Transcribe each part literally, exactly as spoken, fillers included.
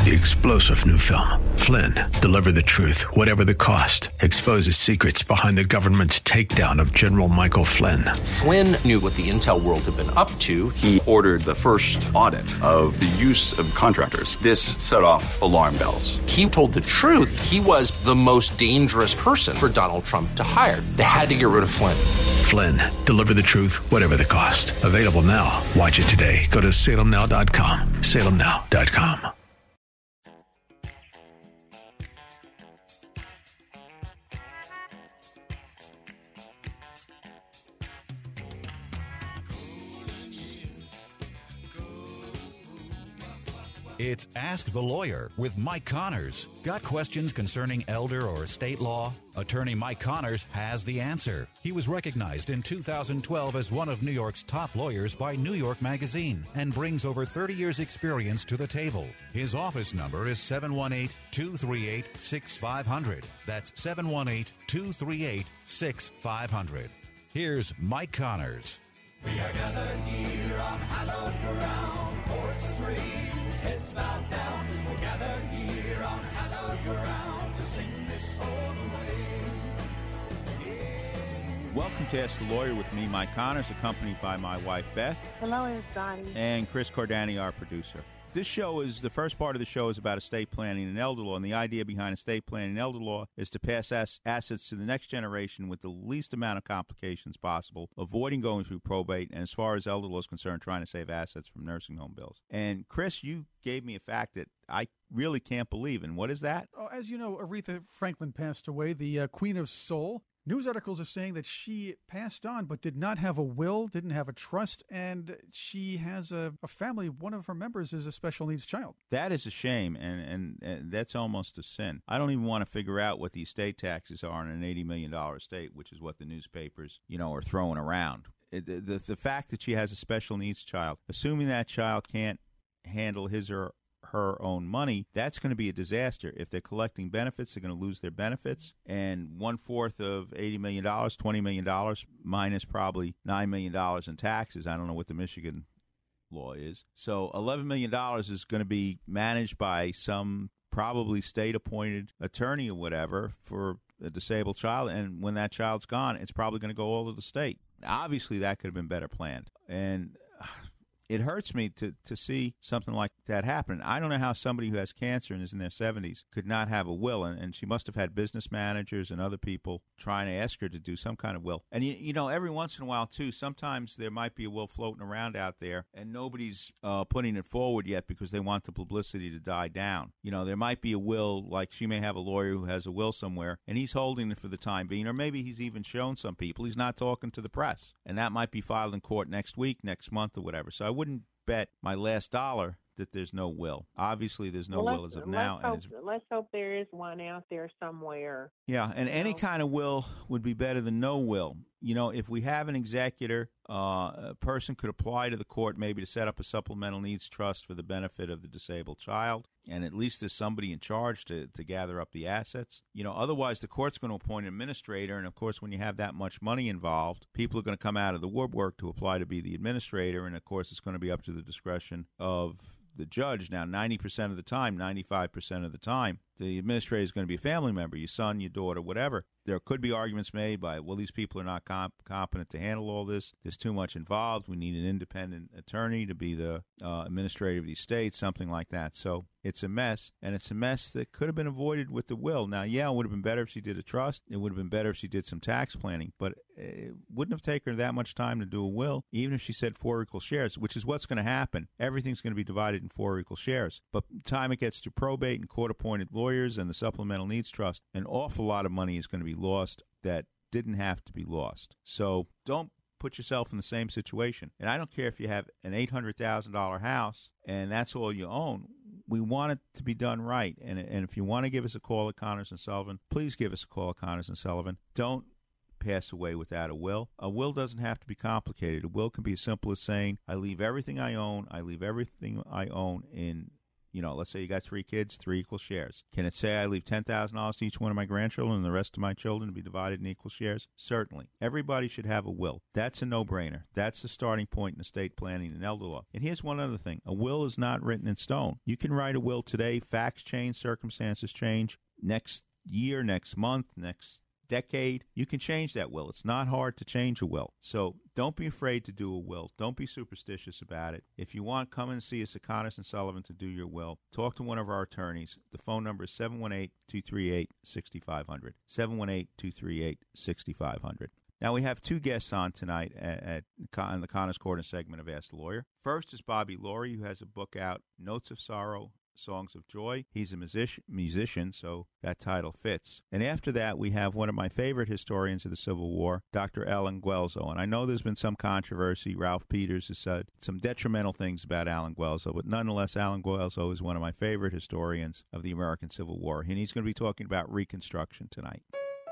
The explosive new film, Flynn, deliver the truth, whatever the cost, exposes secrets behind the government's takedown of General Michael Flynn. Flynn knew what the intel world had been up to. He ordered the first audit of the use of contractors. This set off alarm bells. He told the truth. He was the most dangerous person for Donald Trump to hire. They had to get rid of Flynn. Flynn, deliver the truth, whatever the cost. Available now. Watch it today. Go to salem now dot com. salem now dot com. It's Ask the Lawyer with Mike Connors. Got questions concerning elder or estate law? Attorney Mike Connors has the answer. He was recognized in two thousand twelve as one of New York's top lawyers by New York Magazine and brings over thirty years' experience to the table. His office number is seven one eight, two three eight, six five zero zero. That's seven one eight, two three eight, six five zero zero. Here's Mike Connors. We are gathered here on hallowed ground, horses raised, heads bowed down. We're gathered here on hallowed ground to sing this song away. Yeah. Welcome to Ask the Lawyer with me, Mike Connors, accompanied by my wife, Beth. Hello, it's Dottie. And Chris Cordani, our producer. This show is, the first part of the show is about estate planning and elder law, and the idea behind estate planning and elder law is to pass ass- assets to the next generation with the least amount of complications possible, avoiding going through probate, and as far as elder law is concerned, trying to save assets from nursing home bills. And Chris, you gave me a fact that I really can't believe, and what is that? Oh, as you know, Aretha Franklin passed away, the uh, Queen of Soul. News articles are saying that she passed on but did not have a will, didn't have a trust, and she has a, a family. One of her members is a special needs child. That is a shame, and, and, and that's almost a sin. I don't even want to figure out what the estate taxes are on an eighty million dollars estate, which is what the newspapers, you know, are throwing around. It, the, the, the fact that she has a special needs child, assuming that child can't handle his or her own money, that's going to be a disaster. If they're collecting benefits, they're going to lose their benefits. And one-fourth of eighty million dollars, twenty million dollars, minus probably nine million dollars in taxes. I don't know what the Michigan law is. So eleven million dollars is going to be managed by some probably state-appointed attorney or whatever for a disabled child. And when that child's gone, it's probably going to go all to the state. Obviously, that could have been better planned. And it hurts me to, to see something like that happen. I don't know how somebody who has cancer and is in their seventies could not have a will, and, and she must have had business managers and other people trying to ask her to do some kind of will. And, you, you know, every once in a while, too, sometimes there might be a will floating around out there, and nobody's uh, putting it forward yet because they want the publicity to die down. You know, there might be a will, like she may have a lawyer who has a will somewhere, and he's holding it for the time being, or maybe he's even shown some people. He's not talking to the press, and that might be filed in court next week, next month, or whatever. So I wouldn't bet my last dollar that there's no will. Obviously, there's no well, will as of now. Hope, and it's, let's hope there is one out there somewhere. Yeah, and any know? kind of will would be better than no will. You know, if we have an executor, uh, a person could apply to the court maybe to set up a supplemental needs trust for the benefit of the disabled child, and at least there's somebody in charge to, to gather up the assets. You know, otherwise the court's going to appoint an administrator, and of course when you have that much money involved, people are going to come out of the woodwork to apply to be the administrator, and of course it's going to be up to the discretion of the judge. Now, ninety percent of the time, ninety-five percent of the time, the administrator is going to be a family member, your son, your daughter, whatever. There could be arguments made by, well, these people are not comp- competent to handle all this. There's too much involved. We need an independent attorney to be the uh, administrator of the estate, something like that. So it's a mess, and it's a mess that could have been avoided with the will. Now, yeah, it would have been better if she did a trust. It would have been better if she did some tax planning, but it wouldn't have taken her that much time to do a will, even if she said four equal shares, which is what's going to happen. Everything's going to be divided in four equal shares. But by the time it gets to probate and court-appointed lawyers and the supplemental needs trust, an awful lot of money is going to be lost that didn't have to be lost. So don't put yourself in the same situation. And I don't care if you have an eight hundred thousand dollars house and that's all you own. We want it to be done right. And, and if you want to give us a call at Connors and Sullivan, please give us a call at Connors and Sullivan. Don't pass away without a will. A will doesn't have to be complicated. A will can be as simple as saying, I leave everything I own, I leave everything I own in You know, let's say you got three kids, three equal shares. Can it say I leave ten thousand dollars to each one of my grandchildren and the rest of my children to be divided in equal shares? Certainly. Everybody should have a will. That's a no-brainer. That's the starting point in estate planning and elder law. And here's one other thing. A will is not written in stone. You can write a will today. Facts change, circumstances change. Next year, next month, next decade, you can change that will. It's not hard to change a will. So don't be afraid to do a will. Don't be superstitious about it. If you want, come and see us at Connors and Sullivan to do your will. Talk to one of our attorneys. The phone number is seven one eight, two three eight, six five zero zero. seven one eight, two three eight, six five zero zero. Now, we have two guests on tonight at, at, at the Connors Corner segment of Ask the Lawyer. First is Bobby Laurie, who has a book out, Notes of Sorrow, Songs of Joy. He's a music- musician, so that title fits. And after that, we have one of my favorite historians of the Civil War, Doctor Alan Guelzo. And I know there's been some controversy. Ralph Peters has said some detrimental things about Alan Guelzo, but nonetheless, Alan Guelzo is one of my favorite historians of the American Civil War. And he's going to be talking about Reconstruction tonight.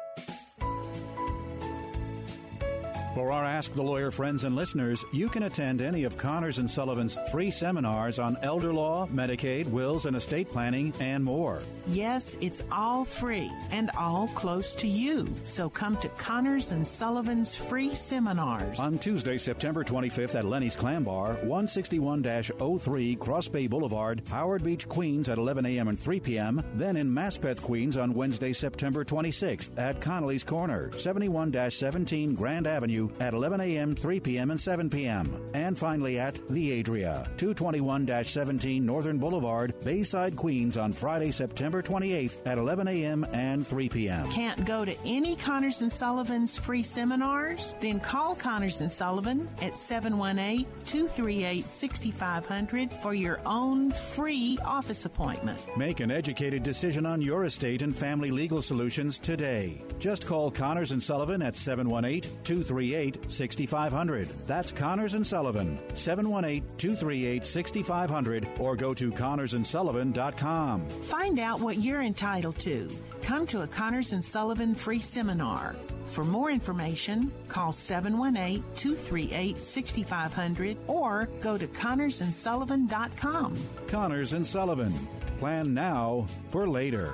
For our Ask the Lawyer friends and listeners, you can attend any of Connors and Sullivan's free seminars on elder law, Medicaid, wills and estate planning, and more. Yes, it's all free and all close to you. So come to Connors and Sullivan's free seminars. On Tuesday, September twenty-fifth at Lenny's Clam Bar, one sixty-one dash oh three Cross Bay Boulevard, Howard Beach, Queens at eleven a.m. and three p.m. Then in Maspeth, Queens on Wednesday, September twenty-sixth at Connolly's Corner, seventy-one dash seventeen Grand Avenue at eleven a.m., three p.m., and seven p.m. And finally at The Adria, two twenty-one dash seventeen Northern Boulevard, Bayside, Queens on Friday, September twenty-eighth at eleven a.m. and three p.m. Can't go to any Connors and Sullivan's free seminars? Then call Connors and Sullivan at seven one eight, two three eight, six five zero zero for your own free office appointment. Make an educated decision on your estate and family legal solutions today. Just call Connors and Sullivan at seven one eight, two three eight, six five zero zero. That's Connors and Sullivan, seven one eight, two three eight, six five zero zero, or go to connors and sullivan dot com. Find out what you're entitled to. Come to a Connors and Sullivan free seminar. For more information, call seven one eight, two three eight, six five zero zero or go to connors and sullivan dot com. Connors and Sullivan. Plan now for later.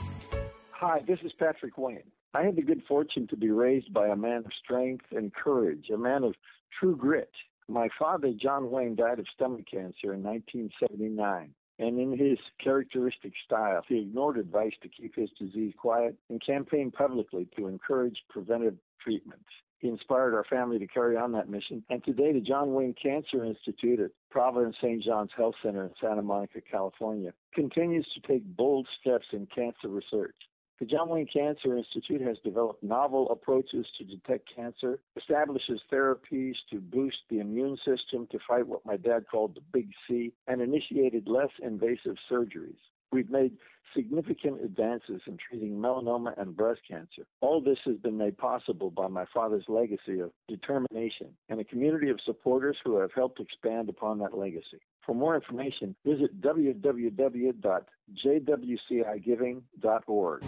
Hi, this is Patrick Wayne. I had the good fortune to be raised by a man of strength and courage, a man of true grit. My father, John Wayne, died of stomach cancer in nineteen seventy-nine. And in his characteristic style, he ignored advice to keep his disease quiet and campaigned publicly to encourage preventive treatment. He inspired our family to carry on that mission. And today, the John Wayne Cancer Institute at Providence Saint John's Health Center in Santa Monica, California, continues to take bold steps in cancer research. The John Wayne Cancer Institute has developed novel approaches to detect cancer, establishes therapies to boost the immune system to fight what my dad called the big C, and initiated less invasive surgeries. We've made significant advances in treating melanoma and breast cancer. All this has been made possible by my father's legacy of determination and a community of supporters who have helped expand upon that legacy. For more information, visit w w w dot j w c i giving dot org.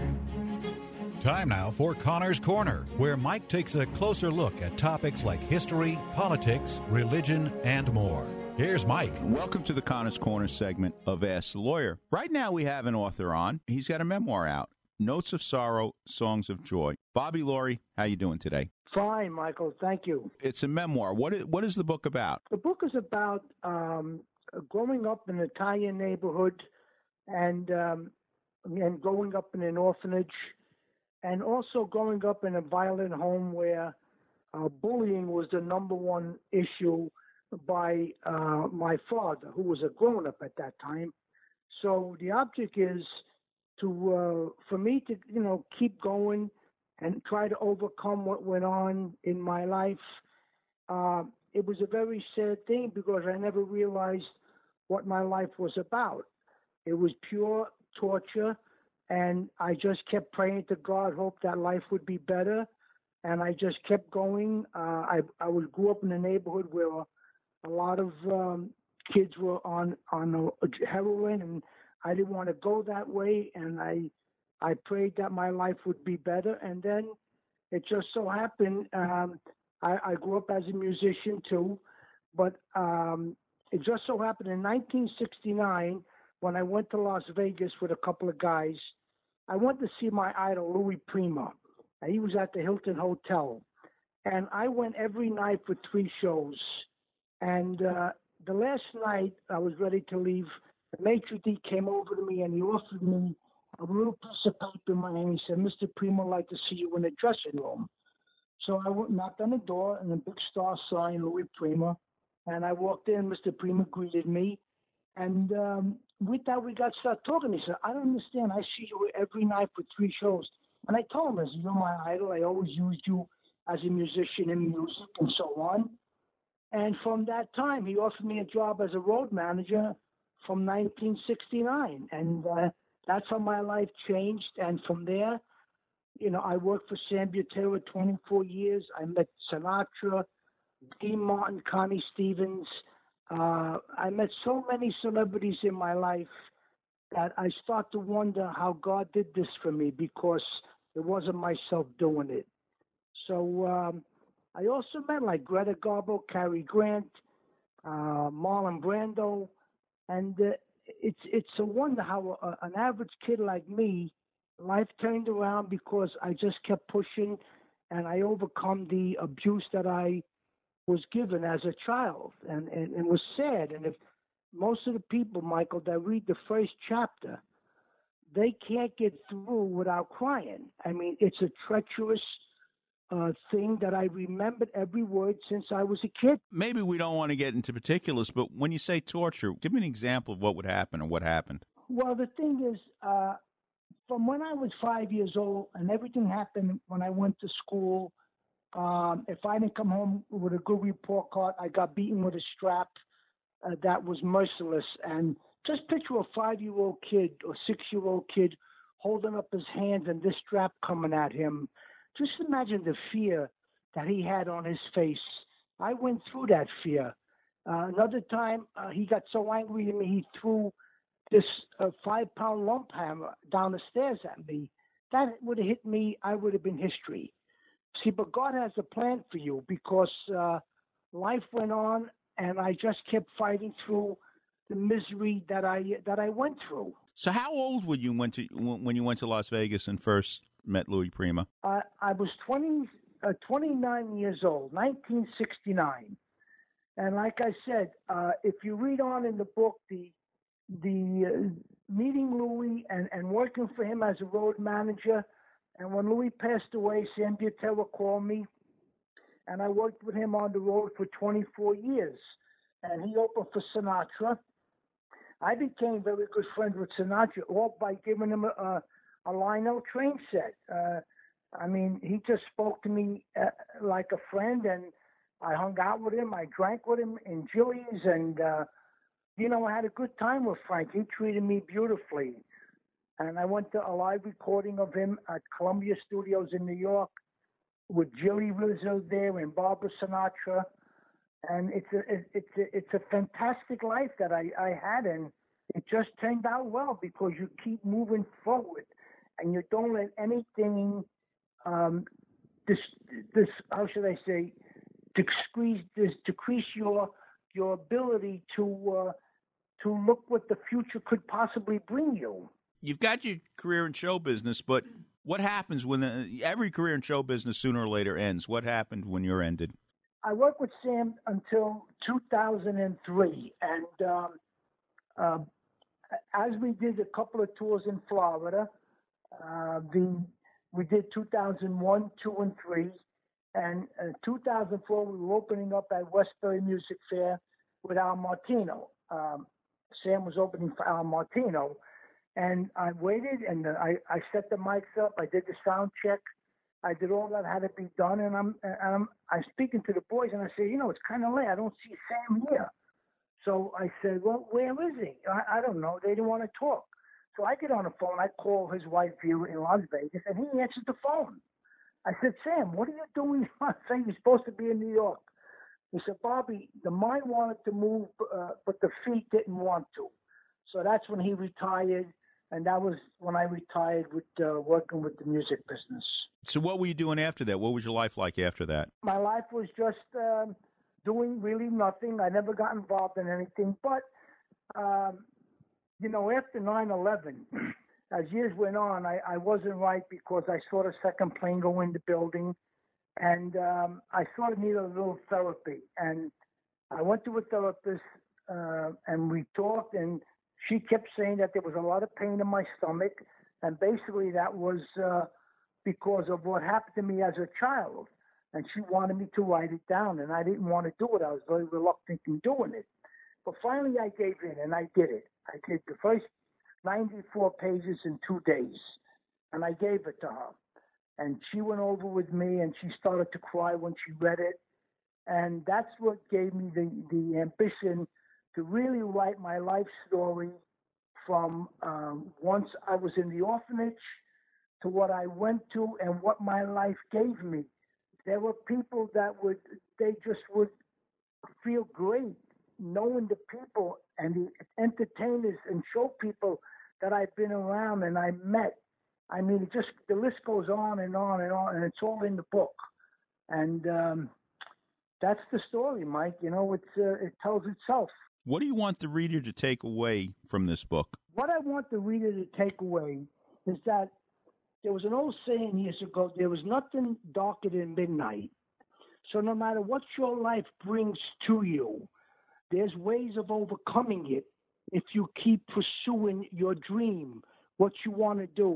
Time now for Connors Corner, where Mike takes a closer look at topics like history, politics, religion, and more. Here's Mike. Welcome to the Connors Corner segment of Ask the Lawyer. Right now we have an author on. He's got a memoir out, Notes of Sorrow, Songs of Joy. Bobby Laurie, how you doing today? Fine, Michael. Thank you. It's a memoir. What is, what is the book about? The book is about um, growing up in an Italian neighborhood and um, and growing up in an orphanage and also growing up in a violent home where uh, bullying was the number one issue by uh, my father, who was a grown-up at that time. So the object is to uh, for me to, you know, keep going and try to overcome what went on in my life. Uh, it was a very sad thing because I never realized what my life was about. It was pure torture, and I just kept praying to God, hope that life would be better, and I just kept going. Uh, I I was grew up in a neighborhood where a lot of um, kids were on on a heroin, and I didn't want to go that way, and I I prayed that my life would be better, and then it just so happened um, I, I grew up as a musician too, but um, it just so happened in nineteen sixty-nine when I went to Las Vegas with a couple of guys. I went to see my idol, Louis Prima. He was at the Hilton Hotel. And I went every night for three shows. And uh, the last night I was ready to leave, the maitre d' came over to me and he offered me a little piece of paper in my hand. He said, Mister Prima, I'd like to see you in the dressing room. So I went, knocked on the door, and a big star sign, Louis Prima. And I walked in, Mister Prima greeted me. And um, with that, we got started talking. He said, I don't understand. I see you every night for three shows. And I told him, I said, you're my idol. I always used you as a musician in music and so on. And from that time, he offered me a job as a road manager from nineteen sixty-nine. And uh, that's how my life changed. And from there, you know, I worked for Sam Butera twenty-four years. I met Sinatra, Dean Martin, Connie Stevens. Uh, I met so many celebrities in my life that I start to wonder how God did this for me, because it wasn't myself doing it. So um, I also met like Greta Garbo, Cary Grant, uh, Marlon Brando, and uh, it's it's a wonder how a, an average kid like me, life turned around because I just kept pushing, and I overcome the abuse that I was given as a child, and, and it was sad. And if most of the people, Michael, that read the first chapter, they can't get through without crying. I mean, it's a treacherous uh, thing that I remembered every word since I was a kid. Maybe we don't want to get into particulars, but when you say torture, give me an example of what would happen or what happened. Well, the thing is, uh, from when I was five years old, and everything happened when I went to school. Um, if I didn't come home with a good report card, I got beaten with a strap uh, that was merciless. And just picture a five-year-old kid or six-year-old kid holding up his hands and this strap coming at him. Just imagine the fear that he had on his face. I went through that fear. Uh, another time, uh, he got so angry at me, he threw this uh, five-pound lump hammer down the stairs at me. That would have hit me, I would have been history. See, but God has a plan for you, because uh, life went on, and I just kept fighting through the misery that I that I went through. So, how old were you when to when you went to Las Vegas and first met Louis Prima? Uh, I was twenty, uh, twenty-nine years old, nineteen sixty-nine, and like I said, uh, if you read on in the book, the the uh, meeting Louis and, and working for him as a road manager. And when Louis passed away, Sam Butera called me, and I worked with him on the road for twenty-four years. And he opened for Sinatra. I became very good friends with Sinatra, all by giving him a, a Lionel train set. Uh, I mean, he just spoke to me uh, like a friend, and I hung out with him. I drank with him in Jilly's, and, uh, you know, I had a good time with Frank. He treated me beautifully. And I went to a live recording of him at Columbia Studios in New York with Jilly Rizzo there and Barbara Sinatra. And it's a, it's a, it's a fantastic life that I, I had, and it just turned out well because you keep moving forward and you don't let anything, um, this, this, how should I say, decrease, this, decrease your, your ability to, uh, to look what the future could possibly bring you. You've got your career in show business, but what happens when the, every career in show business sooner or later ends? What happened when yours ended? I worked with Sam until two thousand three, and um, uh, as we did a couple of tours in Florida, uh, the we did two thousand one, two, and three, and uh, two thousand four we were opening up at Westbury Music Fair with Al Martino. Um, Sam was opening for Al Martino. And I waited, and I, I set the mics up. I did the sound check. I did all that had to be done, and I'm and I'm I'm speaking to the boys, and I say, you know, it's kind of late. I don't see Sam here. So I said, well, where is he? I, I don't know. They didn't want to talk. So I get on the phone. I call his wife here in Las Vegas, and he answered the phone. I said, Sam, what are you doing? I said, you're supposed to be in New York. He said, Bobby, the mind wanted to move, uh, but the feet didn't want to. So that's when he retired. And that was when I retired with uh, working with the music business. So what were you doing after that? What was your life like after that? My life was just um, doing really nothing. I never got involved in anything. But um, you know, after nine eleven, as years went on, I, I wasn't right because I saw the second plane go in the building, and um, I sort of needed a little therapy. And I went to a therapist, uh, and we talked, and she kept saying that there was a lot of pain in my stomach, and basically that was uh, because of what happened to me as a child. And she wanted me to write it down, and I didn't want to do it. I was very reluctant in doing it. But finally I gave in, and I did it. I did the first ninety-four pages in two days, and I gave it to her. And she went over with me, and she started to cry when she read it. And that's what gave me the, the ambition to really write my life story from um, once I was in the orphanage to what I went to and what my life gave me. There were people that would, they just would feel great knowing the people and the entertainers and show people that I've been around and I met. I mean, it just, the list goes on and on and on, and it's all in the book. And um, that's the story, Mike. You know, it's uh, it tells itself. What do you want the reader to take away from this book? What I want the reader to take away is that there was an old saying years ago, there was nothing darker than midnight. So no matter what your life brings to you, there's ways of overcoming it if you keep pursuing your dream, what you want to do.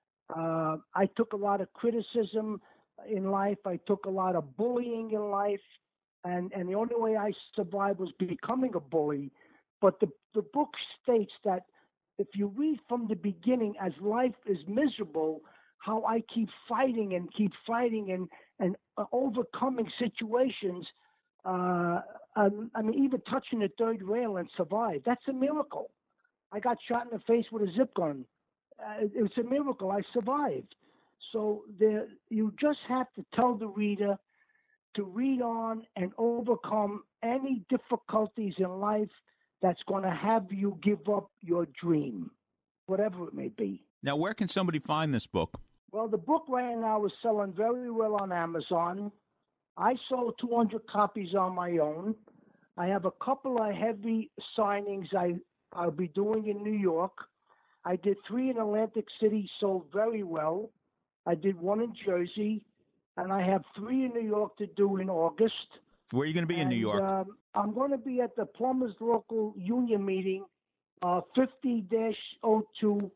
Uh, I took a lot of criticism in life. I took a lot of bullying in life. And, and the only way I survived was becoming a bully. But the, the book states that if you read from the beginning, as life is miserable, how I keep fighting and keep fighting and, and uh, overcoming situations. Uh, um, I mean, even touching the third rail and survive. That's a miracle. I got shot in the face with a zip gun. Uh, it's a miracle. I survived. So there, you just have to tell the reader to read on and overcome any difficulties in life that's going to have you give up your dream, whatever it may be. Now, where can somebody find this book? Well, the book right now is selling very well on Amazon. I sold two hundred copies on my own. I have a couple of heavy signings I, I'll be doing in New York. I did three in Atlantic City, sold very well. I did one in Jersey, and I have three in New York to do in August. Where are you going to be and, in New York? Um, I'm going to be at the Plumbers Local Union meeting, uh, fifty dash oh two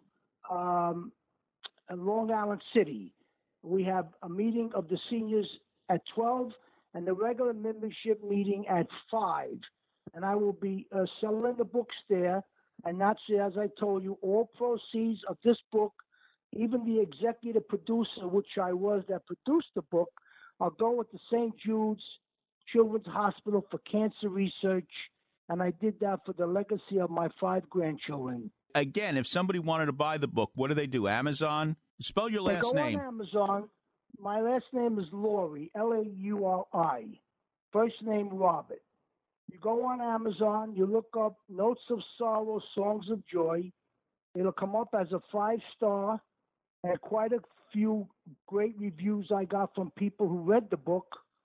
um, in Long Island City. We have a meeting of the seniors at twelve and the regular membership meeting at five. And I will be uh, selling the books there. And that's, as I told you, all proceeds of this book, even the executive producer, which I was, that produced the book, I'll go with the Saint Jude's Children's Hospital for Cancer Research. And I did that for the legacy of my five grandchildren. Again, if somebody wanted to buy the book, what do they do? Amazon? Spell your last they go name. On Amazon. My last name is Laurie, L A U R I. First name, Robert. You go on Amazon, you look up Notes of Sorrow, Songs of Joy. It'll come up as a five-star, and quite a few great reviews I got from people who read the book.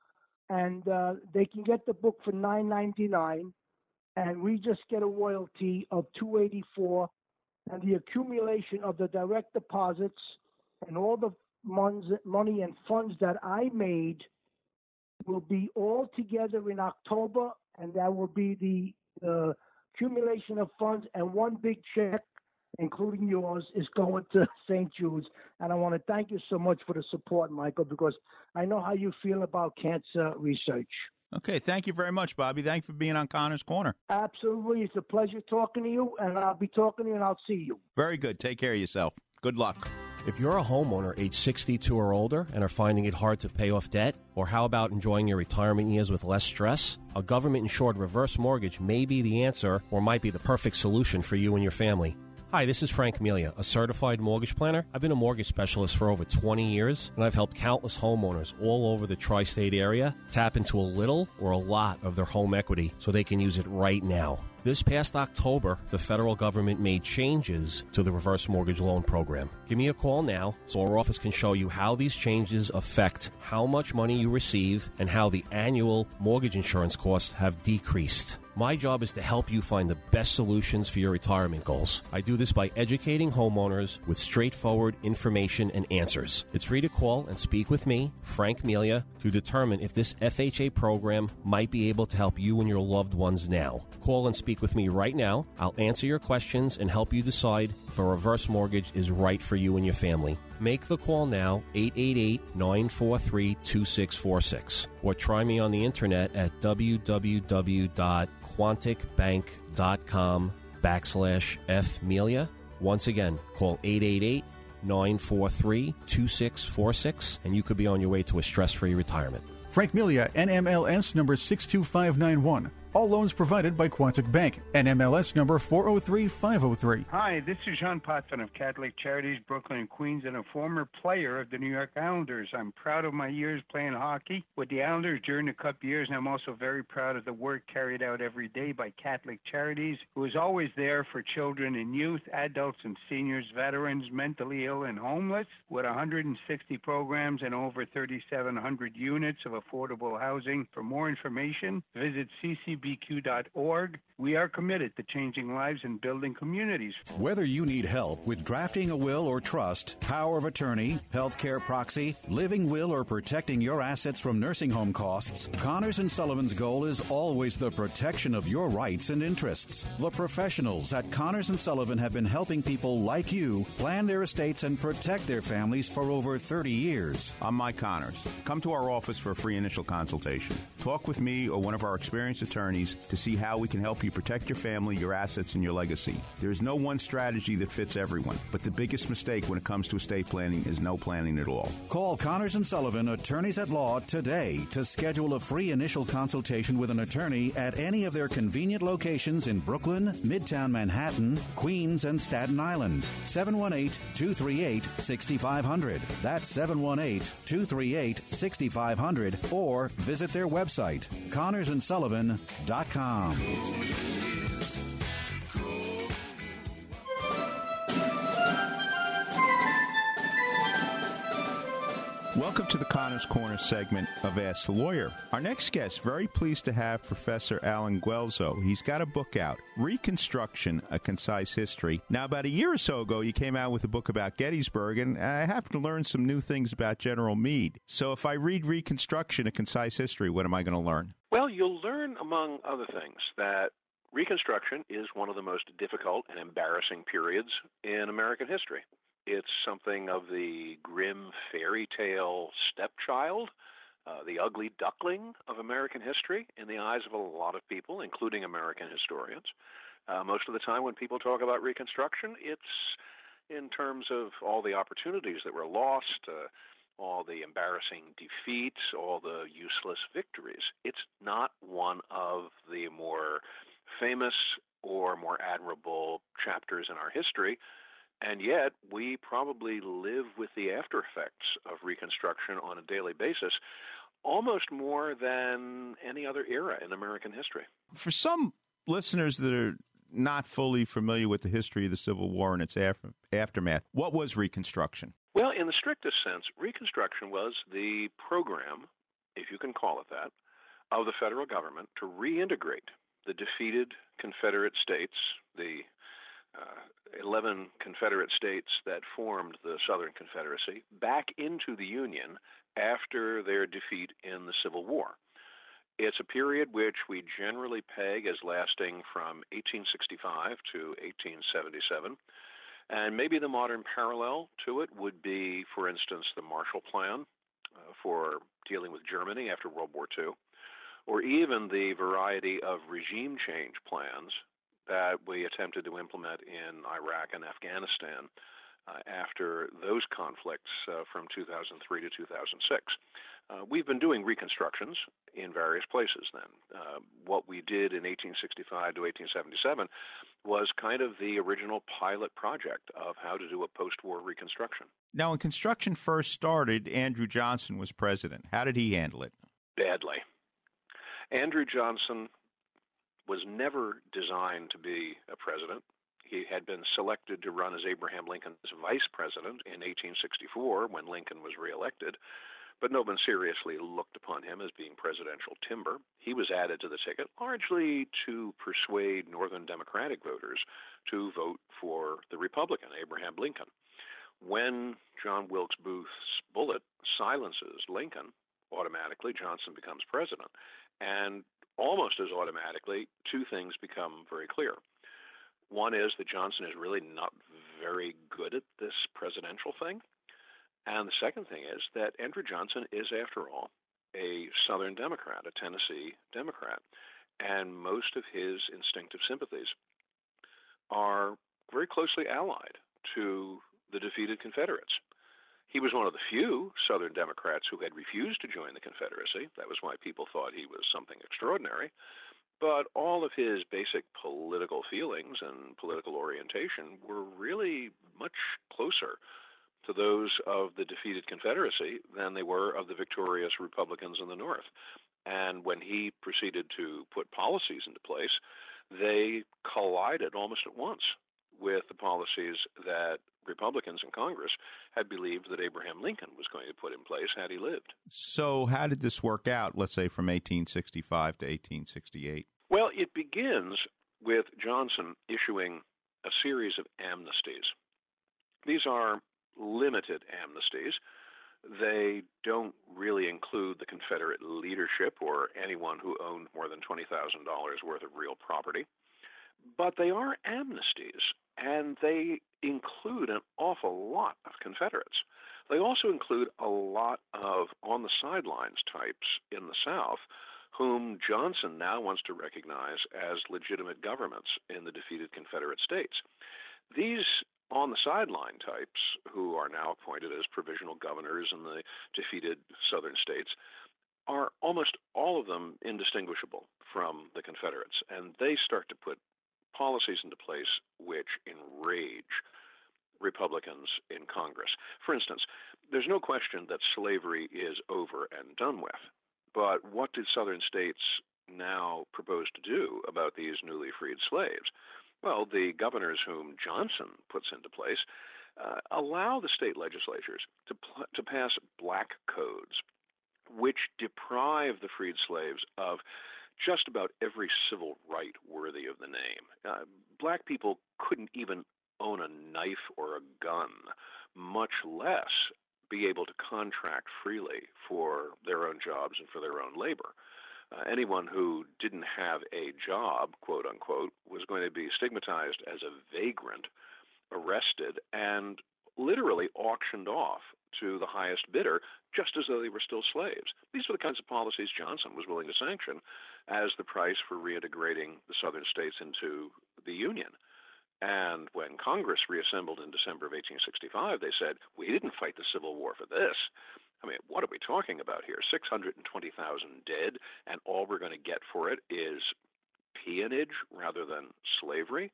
And uh, they can get the book for nine ninety-nine, and we just get a royalty of two eighty-four, and the accumulation of the direct deposits and all the money and funds that I made will be all together in October, and that will be the uh, accumulation of funds, and one big check, including yours, is going to Saint Jude's. And I want to thank you so much for the support, Michael, because I know how you feel about cancer research. Okay, thank you very much, Bobby. Thank you for being on Connor's Corner. Absolutely. It's a pleasure talking to you, and I'll be talking to you, and I'll see you. Very good. Take care of yourself. Good luck. If you're a homeowner age sixty-two or older and are finding it hard to pay off debt, or how about enjoying your retirement years with less stress? A government-insured reverse mortgage may be the answer or might be the perfect solution for you and your family. Hi, this is Frank Melia, a certified mortgage planner. I've been a mortgage specialist for over twenty years, and I've helped countless homeowners all over the tri-state area tap into a little or a lot of their home equity so they can use it right now. This past October, the federal government made changes to the reverse mortgage loan program. Give me a call now so our office can show you how these changes affect how much money you receive and how the annual mortgage insurance costs have decreased. My job is to help you find the best solutions for your retirement goals. I do this by educating homeowners with straightforward information and answers. It's free to call and speak with me, Frank Melia, to determine if this F H A program might be able to help you and your loved ones now. Call and speak with me right now. I'll answer your questions and help you decide if a reverse mortgage is right for you and your family. Make the call now, eight eight eight, nine four three, two six four six, or try me on the internet at www.quanticbank.com backslash fmelia. Once again, call eight eight eight, nine four three, two six four six, and you could be on your way to a stress-free retirement. Frank Melia, N M L S number six two five nine one. All loans provided by Quantic Bank. N M L S number four oh three five oh three. Hi, this is Jean Potvin of Catholic Charities, Brooklyn and Queens, and a former player of the New York Islanders. I'm proud of my years playing hockey with the Islanders during the Cup years, and I'm also very proud of the work carried out every day by Catholic Charities, who is always there for children and youth, adults and seniors, veterans, mentally ill and homeless, with one hundred sixty programs and over thirty-seven hundred units of affordable housing. For more information, visit c c b q dot org. We are committed to changing lives and building communities. Whether you need help with drafting a will or trust, power of attorney, healthcare proxy, living will, or protecting your assets from nursing home costs, Connors and Sullivan's goal is always the protection of your rights and interests. The professionals at Connors and Sullivan have been helping people like you plan their estates and protect their families for over thirty years. I'm Mike Connors. Come to our office for a free initial consultation. Talk with me or one of our experienced attorneys to see how we can help you protect your family, your assets, and your legacy. There is no one strategy that fits everyone, but the biggest mistake when it comes to estate planning is no planning at all. Call Connors and Sullivan, attorneys at law, today to schedule a free initial consultation with an attorney at any of their convenient locations in Brooklyn, Midtown Manhattan, Queens, and Staten Island. seven one eight, two three eight, six five zero zero. That's seven one eight, two three eight, six five zero zero, or visit their website, connors and sullivan dot com. Welcome to the Connors Corner segment of Ask the Lawyer. Our next guest, very pleased to have Professor Alan Guelzo. He's got a book out, Reconstruction, A Concise History. Now, about a year or so ago, you came out with a book about Gettysburg, and I happened to learn some new things about General Meade. So if I read Reconstruction, A Concise History, what am I going to learn? Well, you'll learn, among other things, that Reconstruction is one of the most difficult and embarrassing periods in American history. It's something of the grim fairy tale stepchild, uh, the ugly duckling of American history in the eyes of a lot of people, including American historians. Uh, most of the time when people talk about Reconstruction, it's in terms of all the opportunities that were lost, uh, all the embarrassing defeats, all the useless victories. It's not one of the more famous or more admirable chapters in our history. And yet, we probably live with the after effects of Reconstruction on a daily basis, almost more than any other era in American history. For some listeners that are not fully familiar with the history of the Civil War and its after- aftermath, what was Reconstruction? Well, in the strictest sense, Reconstruction was the program, if you can call it that, of the federal government to reintegrate the defeated Confederate states, the Uh, eleven Confederate states that formed the Southern Confederacy, back into the Union after their defeat in the Civil War. It's a period which we generally peg as lasting from eighteen sixty-five to eighteen seventy-seven, and maybe the modern parallel to it would be, for instance, the Marshall Plan uh, for dealing with Germany after World War Two, or even the variety of regime change plans that we attempted to implement in Iraq and Afghanistan uh, after those conflicts uh, from two thousand three to two thousand six. Uh, we've been doing reconstructions in various places then. Uh, what we did in eighteen sixty-five to eighteen seventy-seven was kind of the original pilot project of how to do a post-war reconstruction. Now, when construction first started, Andrew Johnson was president. How did he handle it? Badly. Andrew Johnson was never designed to be a president. He had been selected to run as Abraham Lincoln's vice president in eighteen sixty-four when Lincoln was reelected, but no one seriously looked upon him as being presidential timber. He was added to the ticket largely to persuade Northern Democratic voters to vote for the Republican, Abraham Lincoln. When John Wilkes Booth's bullet silences Lincoln, automatically Johnson becomes president. And almost as automatically, two things become very clear. One is that Johnson is really not very good at this presidential thing. And the second thing is that Andrew Johnson is, after all, a Southern Democrat, a Tennessee Democrat. And most of his instinctive sympathies are very closely allied to the defeated Confederates. He was one of the few Southern Democrats who had refused to join the Confederacy. That was why people thought he was something extraordinary. But all of his basic political feelings and political orientation were really much closer to those of the defeated Confederacy than they were of the victorious Republicans in the North. And when he proceeded to put policies into place, they collided almost at once with the policies that Republicans in Congress had believed that Abraham Lincoln was going to put in place had he lived. So how did this work out, let's say, from eighteen sixty-five to eighteen sixty-eight? Well, it begins with Johnson issuing a series of amnesties. These are limited amnesties. They don't really include the Confederate leadership or anyone who owned more than twenty thousand dollars worth of real property. But they are amnesties, and they include an awful lot of Confederates. They also include a lot of on-the-sidelines types in the South whom Johnson now wants to recognize as legitimate governments in the defeated Confederate states. These on-the-sideline types, who are now appointed as provisional governors in the defeated southern states, are almost all of them indistinguishable from the Confederates, and they start to put policies into place which enrage Republicans in Congress. For instance, there's no question that slavery is over and done with, but what did southern states now propose to do about these newly freed slaves? Well, the governors whom Johnson puts into place uh, allow the state legislatures to, pl- to pass black codes, which deprive the freed slaves of just about every civil right worthy of the name. Uh, black people couldn't even own a knife or a gun, much less be able to contract freely for their own jobs and for their own labor. Uh, anyone who didn't have a job, quote unquote, was going to be stigmatized as a vagrant, arrested, and literally auctioned off to the highest bidder, just as though they were still slaves. These were the kinds of policies Johnson was willing to sanction as the price for reintegrating the southern states into the Union. And when Congress reassembled in December of eighteen sixty-five, they said, we didn't fight the Civil War for this. I mean, what are we talking about here? six hundred twenty thousand dead, and all we're going to get for it is peonage rather than slavery?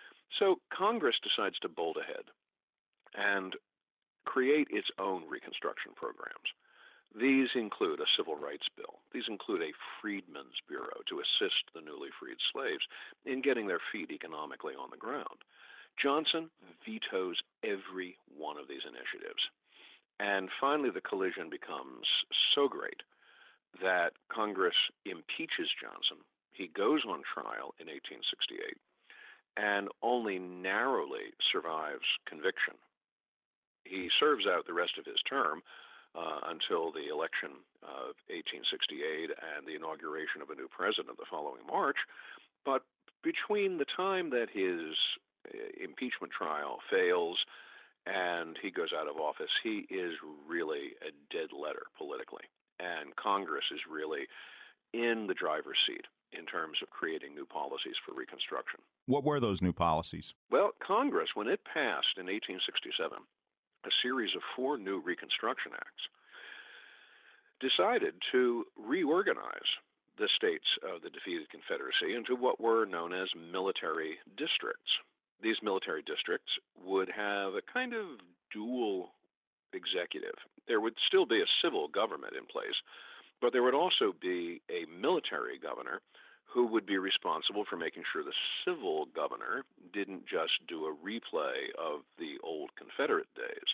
So Congress decides to bolt ahead and create its own Reconstruction programs. These include a civil rights bill. These include a Freedmen's Bureau to assist the newly freed slaves in getting their feet economically on the ground. Johnson vetoes every one of these initiatives. And finally, the collision becomes so great that Congress impeaches Johnson. He goes on trial in eighteen sixty-eight and only narrowly survives conviction. He serves out the rest of his term uh, until the election of eighteen sixty-eight and the inauguration of a new president the following March. But between the time that his uh, impeachment trial fails and he goes out of office, he is really a dead letter politically. And Congress is really in the driver's seat in terms of creating new policies for Reconstruction. What were those new policies? Well, Congress, when it passed in eighteen sixty-seven a series of four new Reconstruction Acts, decided to reorganize the states of the defeated Confederacy into what were known as military districts. These military districts would have a kind of dual executive. There would still be a civil government in place, but there would also be a military governor who would be responsible for making sure the civil governor didn't just do a replay of the old Confederate days.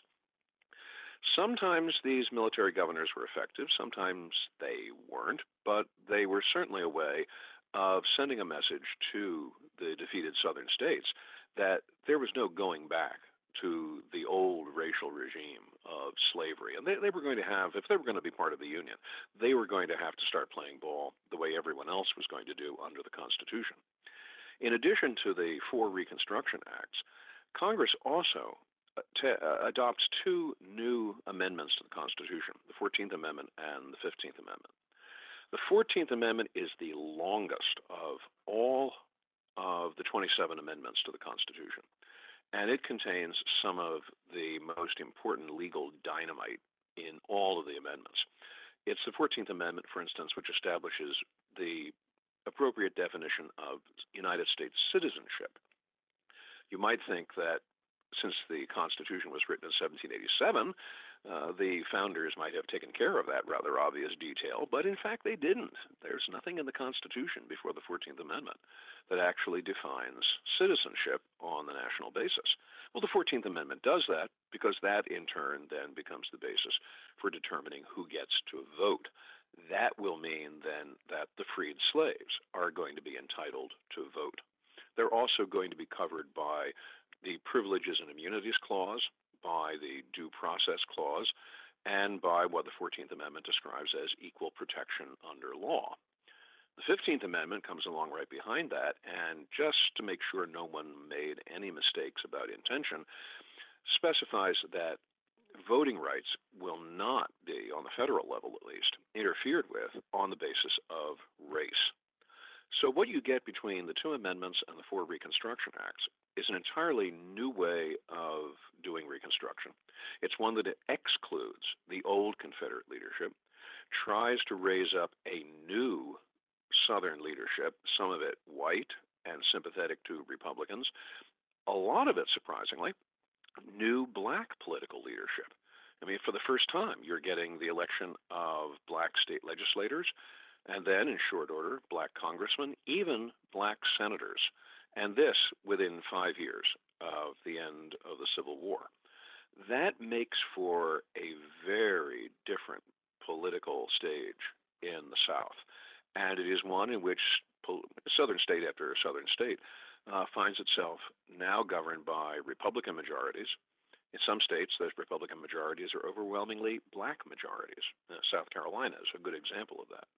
Sometimes these military governors were effective, sometimes they weren't, but they were certainly a way of sending a message to the defeated southern states that there was no going back to the old racial regime of slavery. And they, they were going to have, if they were going to be part of the Union, they were going to have to start playing ball the way everyone else was going to do under the Constitution. In addition to the four Reconstruction Acts, Congress also T- uh, adopts two new amendments to the Constitution, the fourteenth Amendment and the fifteenth Amendment. The fourteenth Amendment is the longest of all of the twenty-seven amendments to the Constitution, and it contains some of the most important legal dynamite in all of the amendments. It's the fourteenth Amendment, for instance, which establishes the appropriate definition of United States citizenship. You might think that since the Constitution was written in seventeen eighty-seven, uh, the founders might have taken care of that rather obvious detail, but in fact they didn't. There's nothing in the Constitution before the fourteenth Amendment that actually defines citizenship on the national basis. Well, the fourteenth Amendment does that because that in turn then becomes the basis for determining who gets to vote. That will mean then that the freed slaves are going to be entitled to vote. They're also going to be covered by the Privileges and Immunities Clause, by the Due Process Clause, and by what the fourteenth Amendment describes as equal protection under law. The fifteenth Amendment comes along right behind that, and just to make sure no one made any mistakes about intention, specifies that voting rights will not be, on the federal level at least, interfered with on the basis of race. So what you get between the two amendments and the four Reconstruction Acts is an entirely new way of doing Reconstruction. It's one that excludes the old Confederate leadership, tries to raise up a new Southern leadership, some of it white and sympathetic to Republicans, a lot of it, surprisingly, new black political leadership. I mean, for the first time, you're getting the election of black state legislators, and then, in short order, black congressmen, even black senators, and this within five years of the end of the Civil War. That makes for a very different political stage in the South, and it is one in which southern state after southern state uh, finds itself now governed by Republican majorities. In some states, those Republican majorities are overwhelmingly black majorities. Uh, South Carolina is a good example of that.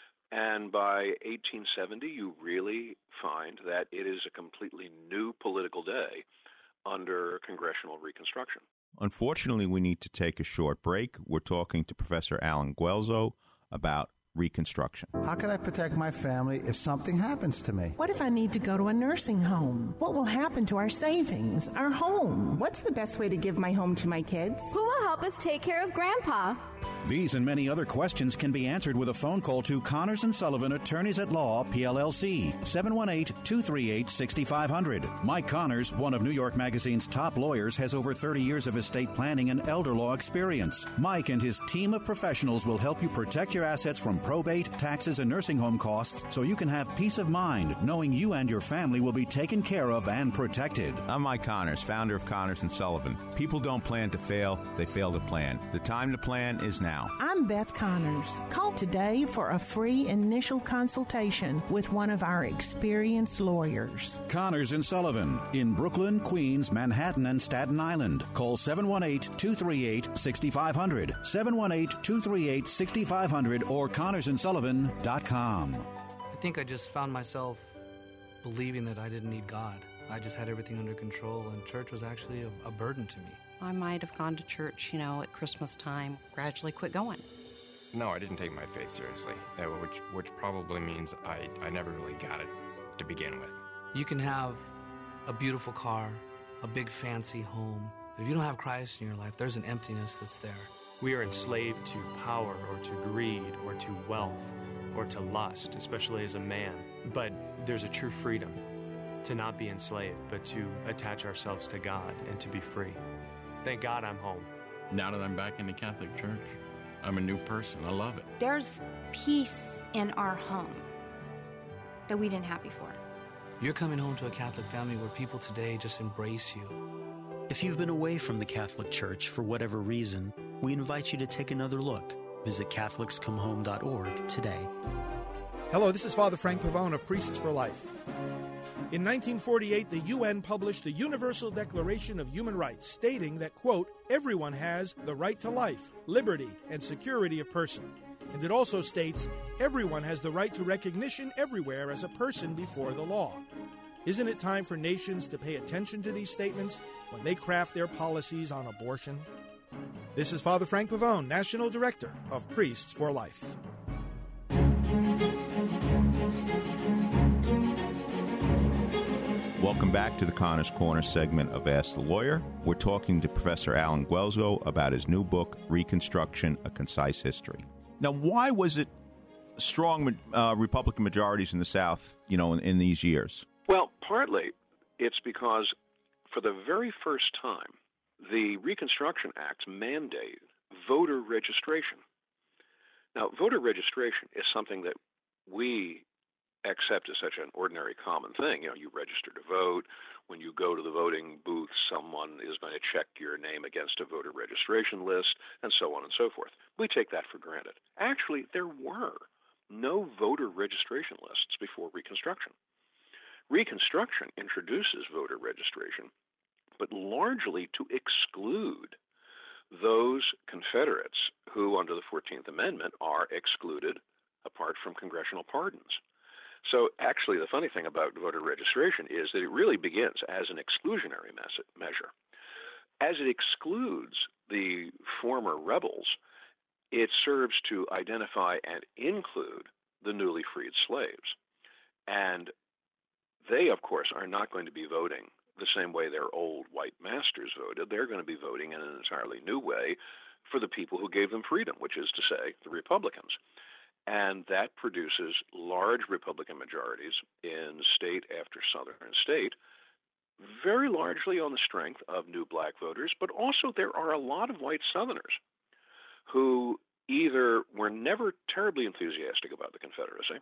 And by eighteen seventy, you really find that it is a completely new political day under congressional Reconstruction. Unfortunately, we need to take a short break. We're talking to Professor Alan Guelzo about Reconstruction. How can I protect my family if something happens to me? What if I need to go to a nursing home? What will happen to our savings, our home? What's the best way to give my home to my kids? Who will help us take care of Grandpa? These and many other questions can be answered with a phone call to Connors and Sullivan, Attorneys at Law, P L L C, seven one eight, two three eight, six five zero zero. Mike Connors, one of New York Magazine's top lawyers, has over thirty years of estate planning and elder law experience. Mike and his team of professionals will help you protect your assets from probate, taxes, and nursing home costs so you can have peace of mind knowing you and your family will be taken care of and protected. I'm Mike Connors, founder of Connors and Sullivan. People don't plan to fail, they fail to plan. The time to plan is now. I'm Beth Connors. Call today for a free initial consultation with one of our experienced lawyers. Connors and Sullivan in Brooklyn, Queens, Manhattan, and Staten Island. Call seven one eight, two three eight, six five zero zero, seven one eight, two three eight, six five zero zero, or connors and sullivan dot com. I think I just found myself believing that I didn't need God. I just had everything under control, and church was actually a, a burden to me. I might have gone to church, you know, at Christmas time, gradually quit going. No, I didn't take my faith seriously, uh, which which probably means I, I never really got it to begin with. You can have a beautiful car, a big fancy home, but if you don't have Christ in your life, there's an emptiness that's there. We are enslaved to power or to greed or to wealth or to lust, especially as a man. But there's a true freedom to not be enslaved, but to attach ourselves to God and to be free. Thank God I'm home. Now that I'm back in the Catholic Church, I'm a new person. I love it. There's peace in our home. that we didn't have before. You're coming home to a Catholic family where people today just embrace you. If you've been away from the Catholic Church for whatever reason, we invite you to take another look. Visit Catholics Come Home dot org today. Hello, this is Father Frank Pavone of Priests for Life. In nineteen forty-eight, the U N published the Universal Declaration of Human Rights, stating that, quote, everyone has the right to life, liberty, and security of person. And it also states, everyone has the right to recognition everywhere as a person before the law. Isn't it time for nations to pay attention to these statements when they craft their policies on abortion? This is Father Frank Pavone, National Director of Priests for Life. Welcome back to the Connors Corner segment of Ask the Lawyer. We're talking to Professor Alan Guelzo about his new book, Reconstruction, A Concise History. Now, why was it strong uh, Republican majorities in the South, you know, in, in these years? Well, partly it's because for the very first time, the Reconstruction Act mandated voter registration. Now, voter registration is something that we accept as such an ordinary common thing. You know, you register to vote. When you go to the voting booth, someone is going to check your name against a voter registration list, and so on and so forth. We take that for granted. Actually, there were no voter registration lists before Reconstruction. Reconstruction introduces voter registration, but largely to exclude those Confederates who, under the fourteenth Amendment, are excluded apart from congressional pardons. So actually, the funny thing about voter registration is that it really begins as an exclusionary measure. As it excludes the former rebels, it serves to identify and include the newly freed slaves. And they, of course, are not going to be voting the same way their old white masters voted. They're going to be voting in an entirely new way for the people who gave them freedom, which is to say, the Republicans. And that produces large Republican majorities in state after southern state, very largely on the strength of new black voters, but also there are a lot of white Southerners who either were never terribly enthusiastic about the Confederacy,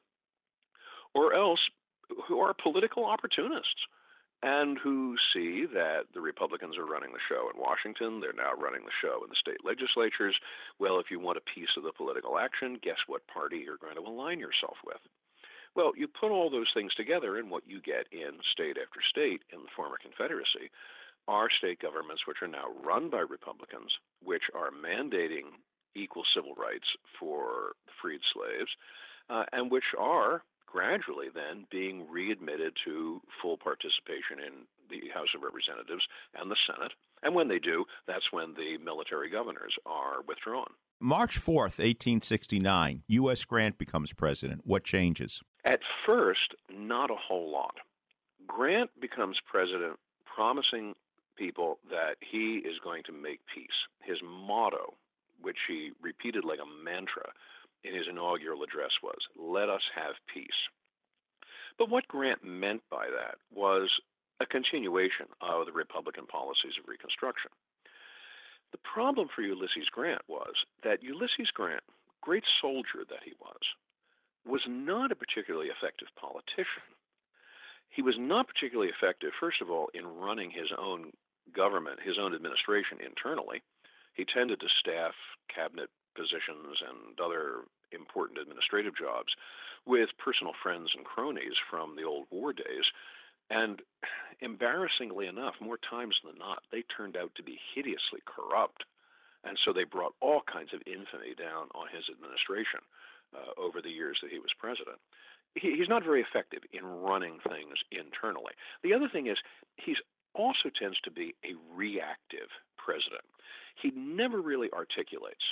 or else who are political opportunists and who see that the Republicans are running the show in Washington. They're now running the show in the state legislatures. Well, if you want a piece of the political action, guess what party you're going to align yourself with? Well, you put all those things together, and what you get in state after state in the former Confederacy are state governments which are now run by Republicans, which are mandating equal civil rights for the freed slaves, uh, and which are gradually then being readmitted to full participation in the House of Representatives and the Senate. And when they do, that's when the military governors are withdrawn. March fourth, eighteen sixty-nine, U S Grant becomes president. What changes? At first, not a whole lot. Grant becomes president promising people that he is going to make peace. His motto, which he repeated like a mantra in his inaugural address, was, "Let us have peace." But what Grant meant by that was a continuation of the Republican policies of Reconstruction. The problem for Ulysses Grant was that Ulysses Grant, great soldier that he was, was not a particularly effective politician. He was not particularly effective, first of all, in running his own government, his own administration internally. He tended to staff cabinet positions and other important administrative jobs with personal friends and cronies from the old war days. And embarrassingly enough, more times than not, they turned out to be hideously corrupt. And so they brought all kinds of infamy down on his administration uh, over the years that he was president. He, he's not very effective in running things internally. The other thing is he also tends to be a reactive president. He never really articulates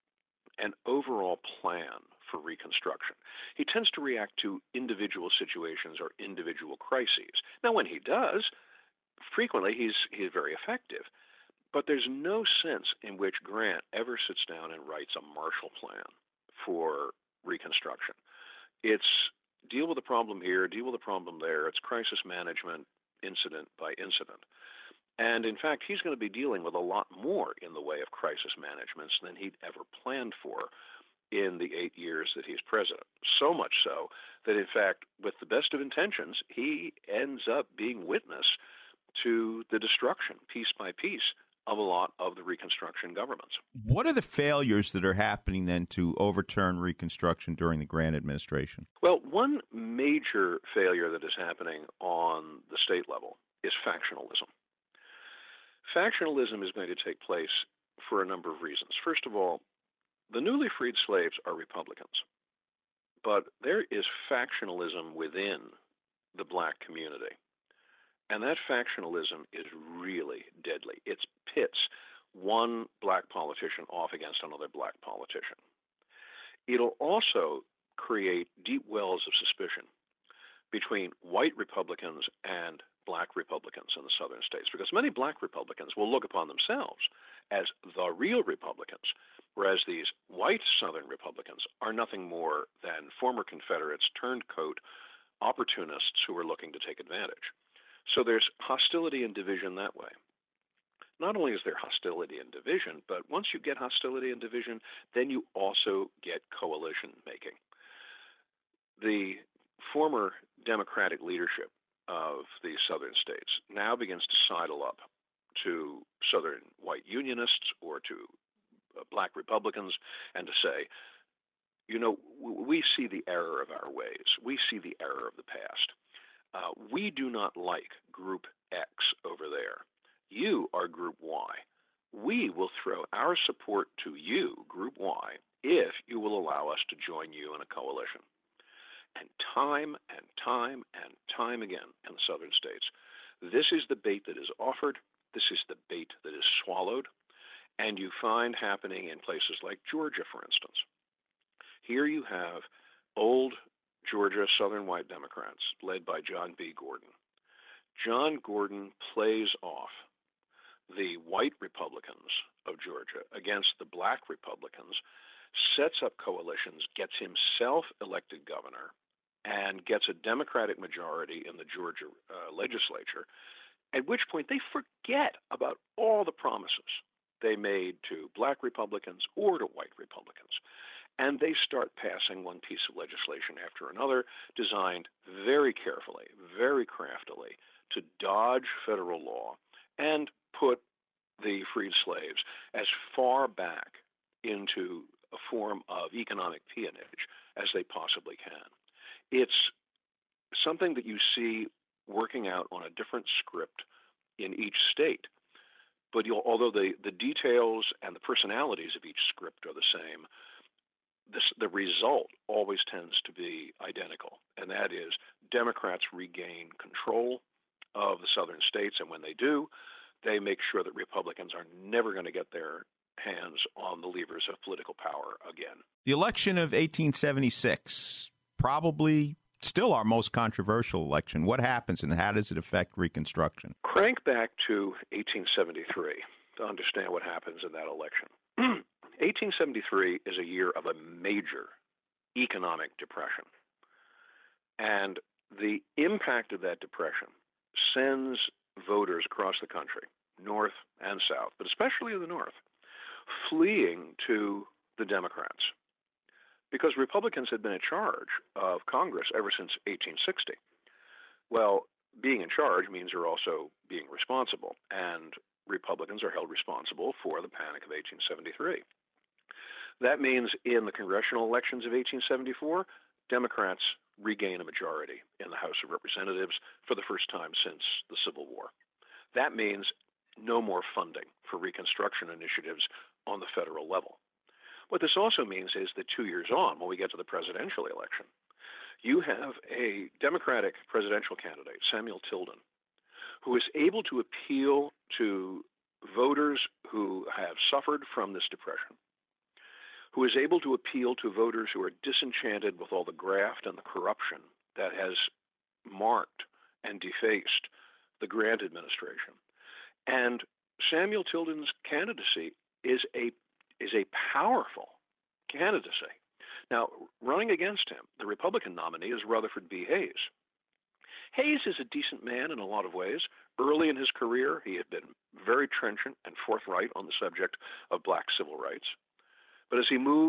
an overall plan for Reconstruction. He tends to react to individual situations or individual crises. Now, when he does, frequently he's he's very effective. But there's no sense in which Grant ever sits down and writes a Marshall Plan for Reconstruction. It's deal with the problem here, deal with the problem there. It's crisis management, incident by incident. And in fact, he's going to be dealing with a lot more in the way of crisis managements than he'd ever planned for in the eight years that he's president. So much so that, in fact, with the best of intentions, he ends up being witness to the destruction, piece by piece, of a lot of the Reconstruction governments. What are the failures that are happening then to overturn Reconstruction during the Grant administration? Well, one major failure that is happening on the state level is factionalism. Factionalism is going to take place for a number of reasons. First of all, the newly freed slaves are Republicans, but there is factionalism within the black community. And that factionalism is really deadly. It pits one black politician off against another black politician. It'll also create deep wells of suspicion between white Republicans and black Republicans in the southern states, because many black Republicans will look upon themselves as the real Republicans, whereas these white southern Republicans are nothing more than former Confederates turncoat opportunists who are looking to take advantage. So there's hostility and division that way. Not only is there hostility and division, but once you get hostility and division, then you also get coalition making. The former Democratic leadership of the southern states now begins to sidle up to southern white unionists or to uh, black Republicans and to say, you know, we see the error of our ways. We see the error of the past. Uh, we do not like Group X over there. You are Group Y. We will throw our support to you, Group Y, if you will allow us to join you in a coalition. And time and time and time again in the southern states, this is the bait that is offered. This is the bait that is swallowed. And you find happening in places like Georgia, for instance. Here you have old Georgia Southern white Democrats led by John B. Gordon. John Gordon plays off the white Republicans of Georgia against the black Republicans, sets up coalitions, gets himself elected governor, and gets a Democratic majority in the Georgia uh, legislature, at which point they forget about all the promises they made to black Republicans or to white Republicans. And they start passing one piece of legislation after another, designed very carefully, very craftily, to dodge federal law and put the freed slaves as far back into a form of economic peonage as they possibly can. It's something that you see working out on a different script in each state. But you'll, although the, the details and the personalities of each script are the same, This, the result always tends to be identical, and that is Democrats regain control of the southern states, and when they do, they make sure that Republicans are never going to get their hands on the levers of political power again. The election of eighteen seventy-six, probably still our most controversial election. What happens and how does it affect Reconstruction? Crank back to eighteen seventy-three to understand what happens in that election. eighteen seventy-three is a year of a major economic depression. And the impact of that depression sends voters across the country, north and south, but especially the north, fleeing to the Democrats. Because Republicans had been in charge of Congress ever since eighteen sixty. Well, being in charge means you're also being responsible, and Republicans are held responsible for the Panic of eighteen seventy-three. That means in the congressional elections of eighteen seventy-four, Democrats regain a majority in the House of Representatives for the first time since the Civil War. That means no more funding for Reconstruction initiatives on the federal level. What this also means is that two years on, when we get to the presidential election, you have a Democratic presidential candidate, Samuel Tilden, who is able to appeal to voters who have suffered from this depression, who is able to appeal to voters who are disenchanted with all the graft and the corruption that has marked and defaced the Grant administration. And Samuel Tilden's candidacy is a is a powerful candidacy. Now, running against him, the Republican nominee is Rutherford B. Hayes. Hayes is a decent man in a lot of ways. Early in his career, he had been very trenchant and forthright on the subject of black civil rights. But as he moved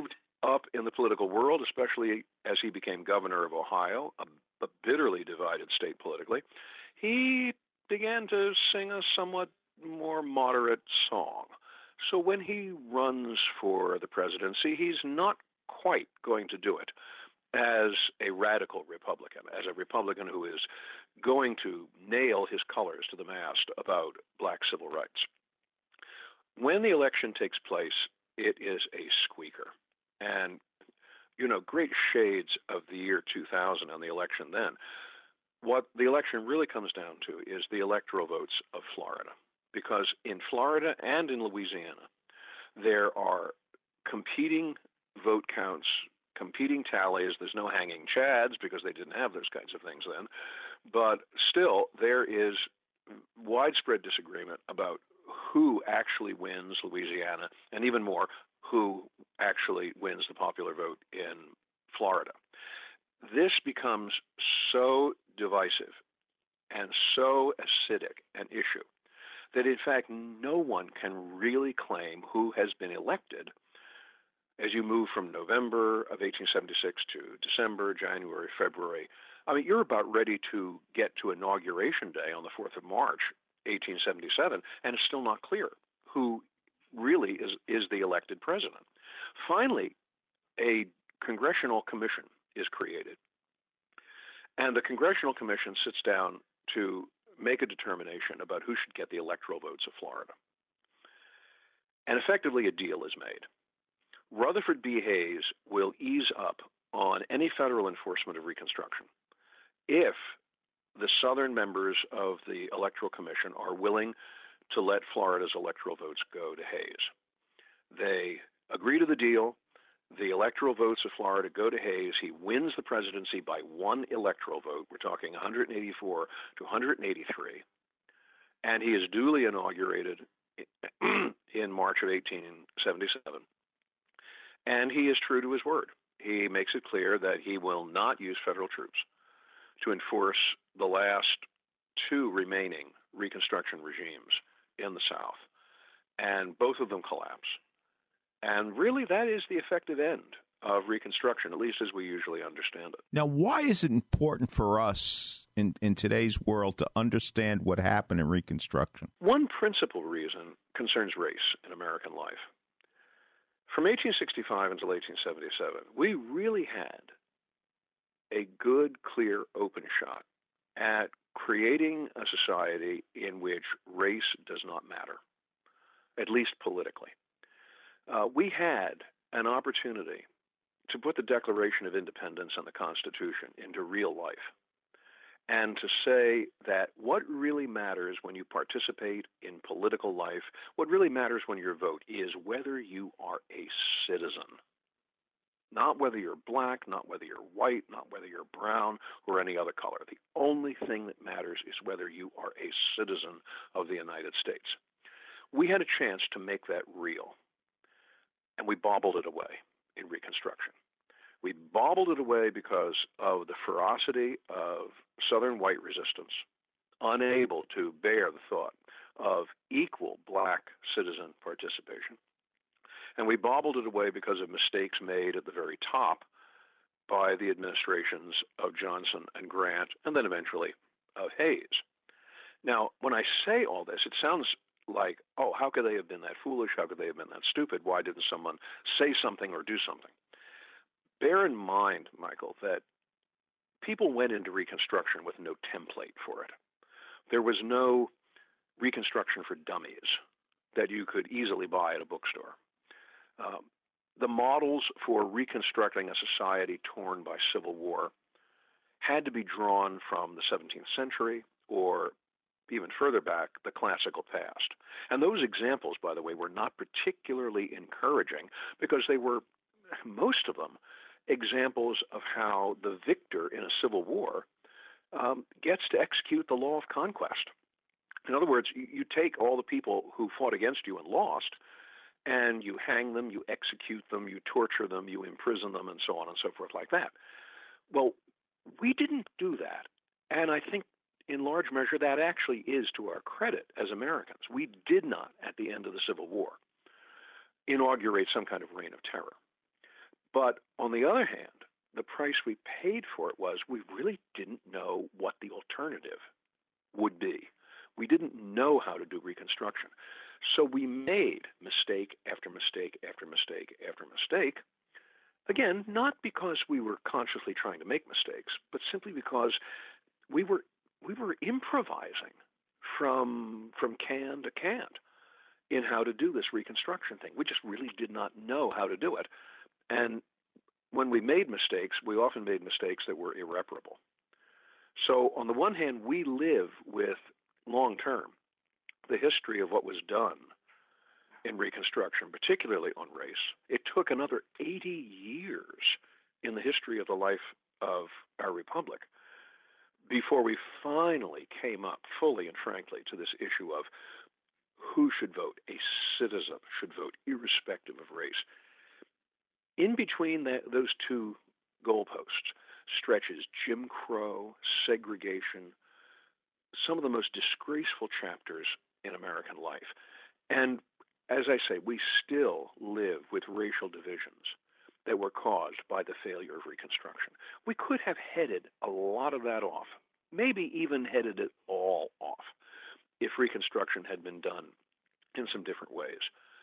up in the political world, especially as he became governor of Ohio, a, a bitterly divided state politically, he began to sing a somewhat more moderate song. So when he runs for the presidency, he's not quite going to do it as a radical Republican, as a Republican who is going to nail his colors to the mast about black civil rights. When the election takes place, it is a squeaker. And, you know, great shades of the year two thousand on the election then. What the election really comes down to is the electoral votes of Florida. Because in Florida and in Louisiana, there are competing vote counts, competing tallies. There's no hanging chads because they didn't have those kinds of things then. But still, there is widespread disagreement about who actually wins Louisiana, and even more, who actually wins the popular vote in Florida. This becomes so divisive and so acidic an issue that, in fact, no one can really claim who has been elected as you move from November of eighteen seventy-six to December, January, February. I mean, you're about ready to get to Inauguration Day on the fourth of March, eighteen seventy-seven, and it's still not clear who really is, is the elected president. Finally, a congressional commission is created, and the congressional commission sits down to make a determination about who should get the electoral votes of Florida. And effectively, a deal is made. Rutherford B. Hayes will ease up on any federal enforcement of Reconstruction if the Southern members of the Electoral Commission are willing to let Florida's electoral votes go to Hayes. They agree to the deal. The electoral votes of Florida go to Hayes. He wins the presidency by one electoral vote. We're talking one hundred eighty-four to one hundred eighty-three. And he is duly inaugurated in March of eighteen seventy-seven. And he is true to his word. He makes it clear that he will not use federal troops to enforce the last two remaining Reconstruction regimes in the South. And both of them collapse. And really, that is the effective end of Reconstruction, at least as we usually understand it. Now, why is it important for us in, in today's world to understand what happened in Reconstruction? One principal reason concerns race in American life. From eighteen sixty-five until eighteen seventy-seven, we really had a good, clear, open shot at creating a society in which race does not matter, at least politically. Uh, we had an opportunity to put the Declaration of Independence and the Constitution into real life, and to say that what really matters when you participate in political life, what really matters when you vote, is whether you are a citizen. Not whether you're black, not whether you're white, not whether you're brown, or any other color. The only thing that matters is whether you are a citizen of the United States. We had a chance to make that real, and we bobbled it away in Reconstruction. We bobbled it away because of the ferocity of Southern white resistance, unable to bear the thought of equal black citizen participation. And we bobbled it away because of mistakes made at the very top by the administrations of Johnson and Grant, and then eventually of Hayes. Now, when I say all this, it sounds like, oh, how could they have been that foolish? How could they have been that stupid? Why didn't someone say something or do something? Bear in mind, Michael, that people went into Reconstruction with no template for it. There was no Reconstruction for Dummies that you could easily buy at a bookstore. Um, the models for reconstructing a society torn by civil war had to be drawn from the seventeenth century or even further back, the classical past. And those examples, by the way, were not particularly encouraging because they were, most of them, examples of how the victor in a civil war um, gets to execute the law of conquest. In other words, you, you take all the people who fought against you and lost, and you hang them, you execute them, you torture them, you imprison them, and so on and so forth like that. Well, we didn't do that. And I think in large measure that actually is to our credit as Americans. We did not, at the end of the Civil War, inaugurate some kind of reign of terror. But on the other hand, the price we paid for it was we really didn't know what the alternative would be. We didn't know how to do Reconstruction. So we made mistake after mistake after mistake after mistake. Again, not because we were consciously trying to make mistakes, but simply because we were we were improvising from from can to can't in how to do this Reconstruction thing. We just really did not know how to do it. And when we made mistakes, we often made mistakes that were irreparable. So on the one hand, we live with long-term the history of what was done in Reconstruction, particularly on race. It took another eighty years in the history of the life of our republic before we finally came up fully and frankly to this issue of who should vote. A citizen should vote irrespective of race. In between that, those two goalposts stretches Jim Crow, segregation, some of the most disgraceful chapters in American life. And as I say, we still live with racial divisions that were caused by the failure of Reconstruction. We could have headed a lot of that off, maybe even headed it all off, if Reconstruction had been done in some different ways.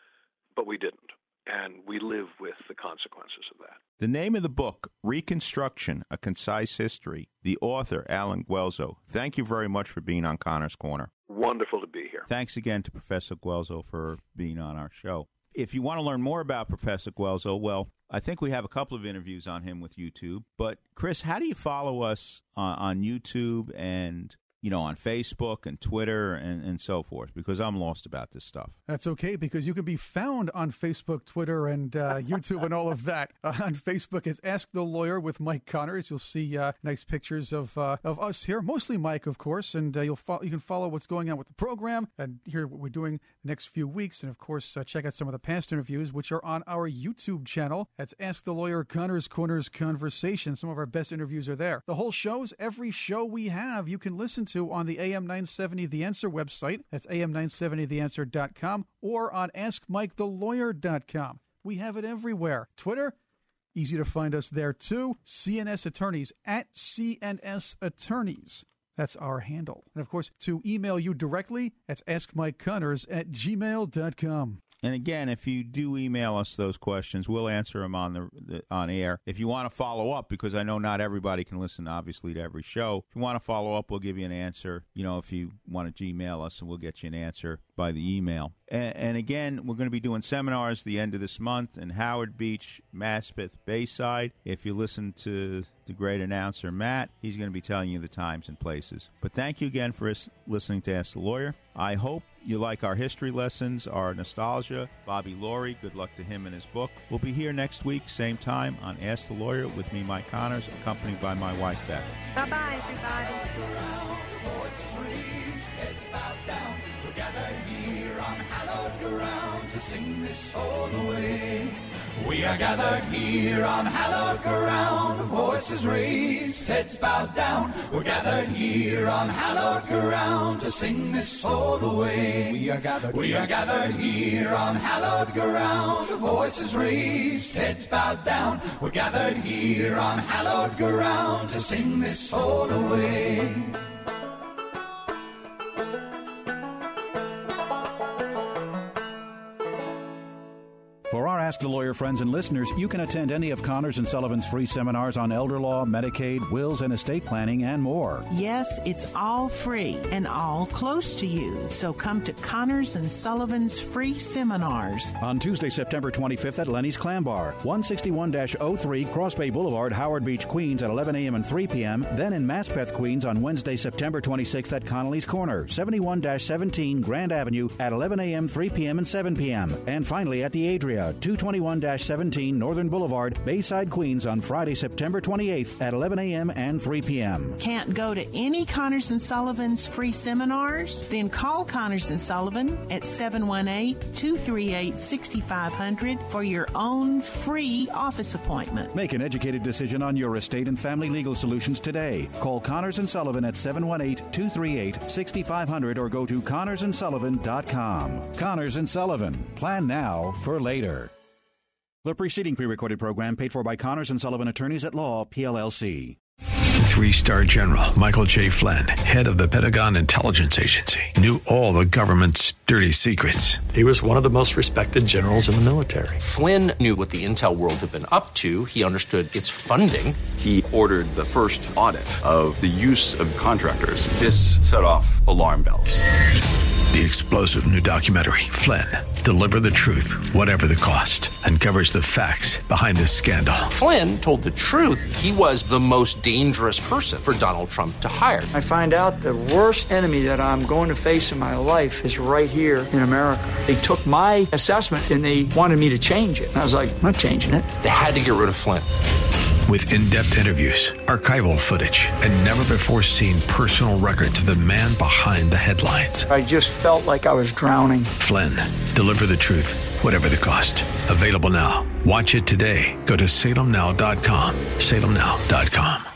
But we didn't, and we live with the consequences of that. The name of the book, Reconstruction, A Concise History, the author, Alan Guelzo. Thank you very much for being on Connor's Corner. Wonderful to be here. Thanks again to Professor Guelzo for being on our show. If you want to learn more about Professor Guelzo, well, I think we have a couple of interviews on him with YouTube. But, Chris, how do you follow us on, on YouTube and, you know, on Facebook and Twitter and, and so forth? Because I'm lost about this stuff. That's okay, because you can be found on Facebook, Twitter, and uh, YouTube and all of that. Uh, on Facebook, it's Ask the Lawyer with Mike Connors. You'll see uh, nice pictures of uh, of us here, mostly Mike, of course, and uh, you'll fo- you can follow what's going on with the program and hear what we're doing the next few weeks. And, of course, uh, check out some of the past interviews, which are on our YouTube channel. That's Ask the Lawyer Connors Corners Conversation. Some of our best interviews are there. The whole shows, every show we have, you can listen to on the A M nine seventy The Answer website. That's A M nine seventy the answer dot com or on ask mike the lawyer dot com. We have it everywhere. Twitter, easy to find us there too. C N S Attorneys, at C N S Attorneys. That's our handle. And, of course, to email you directly, that's ask mike connors at gmail dot com. And again, if you do email us those questions, we'll answer them on the, the on air. If you want to follow up, because I know not everybody can listen, obviously, to every show. If you want to follow up, we'll give you an answer. You know, if you want to Gmail us, and we'll get you an answer by the email. And, and again, we're going to be doing seminars the end of this month in Howard Beach, Maspeth, Bayside. If you listen to the great announcer, Matt, he's going to be telling you the times and places. But thank you again for listening to Ask the Lawyer. I hope you like our history lessons, our nostalgia. Bobby Laurie, good luck to him and his book. We'll be here next week, same time, on Ask the Lawyer with me, Mike Connors, accompanied by my wife, Beth. Bye-bye, everybody. We're gathered here on hallowed ground to sing this soul away. We are gathered here on hallowed ground, voices raised, heads bowed down. We're gathered here on hallowed ground to sing this soul away. We are gathered, we are gathered here on hallowed ground, voices raised, heads bowed down. We're gathered here on hallowed ground to sing this soul away. For our Ask the Lawyer friends and listeners, you can attend any of Connors and Sullivan's free seminars on elder law, Medicaid, wills and estate planning, and more. Yes, it's all free and all close to you. So come to Connors and Sullivan's free seminars. On Tuesday, September twenty-fifth at Lenny's Clam Bar, one sixty-one dash oh three Cross Bay Boulevard, Howard Beach, Queens at eleven a.m. and three p.m. Then in Maspeth, Queens on Wednesday, September twenty-sixth at Connolly's Corner, seventy-one dash seventeen Grand Avenue at eleven a.m., three p.m. and seven p.m. And finally at the Adria, two twenty-one dash seventeen Northern Boulevard, Bayside, Queens on Friday, September twenty-eighth at eleven a.m. and three p.m. Can't go to any Connors and Sullivan's free seminars? Then call Connors and Sullivan at seven one eight, two three eight, six five zero zero for your own free office appointment. Make an educated decision on your estate and family legal solutions today. Call Connors and Sullivan at seven one eight, two three eight, six five zero zero or go to connors and sullivan dot com. Connors and Sullivan. Plan now for later. The preceding pre-recorded program paid for by Connors and Sullivan Attorneys at Law, P L L C. Three-star General Michael J. Flynn, head of the Pentagon Intelligence Agency, knew all the government's dirty secrets. He was one of the most respected generals in the military. Flynn knew what the intel world had been up to. He understood its funding. He ordered the first audit of the use of contractors. This set off alarm bells. The explosive new documentary, Flynn, Deliver the Truth, Whatever the Cost, uncovers the facts behind this scandal. Flynn told the truth. He was the most dangerous person for Donald Trump to hire. I find out the worst enemy that I'm going to face in my life is right here in America. They took my assessment and they wanted me to change it. And I was like, I'm not changing it. They had to get rid of Flynn. With in-depth interviews, archival footage, and never-before-seen personal records of the man behind the headlines. I just felt like I was drowning. Flynn, Deliver the Truth, Whatever the Cost. Available now. Watch it today. Go to salem now dot com. salem now dot com.